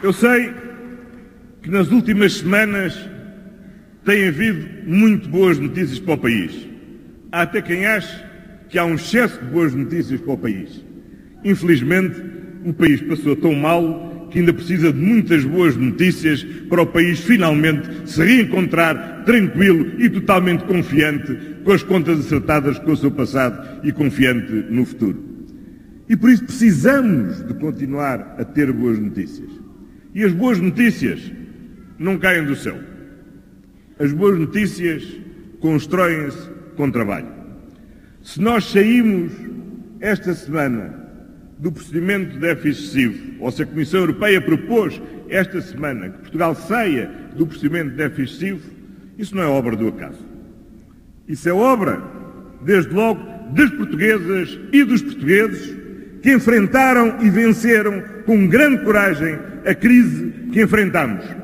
Eu sei que nas últimas semanas tem havido muito boas notícias para o país. Há até quem ache que há um excesso de boas notícias para o país. Infelizmente, o país passou tão mal que ainda precisa de muitas boas notícias para o país finalmente se reencontrar tranquilo e totalmente confiante, com as contas acertadas com o seu passado e confiante no futuro. E por isso precisamos de continuar a ter boas notícias. E as boas notícias não caem do céu. As boas notícias constroem-se com trabalho. Se nós saímos esta semana do procedimento de déficit excessivo, ou se a Comissão Europeia propôs esta semana que Portugal saia do procedimento de déficit excessivo, isso não é obra do acaso. Isso é obra, desde logo, das portuguesas e dos portugueses que enfrentaram e venceram com grande coragem a crise que enfrentamos.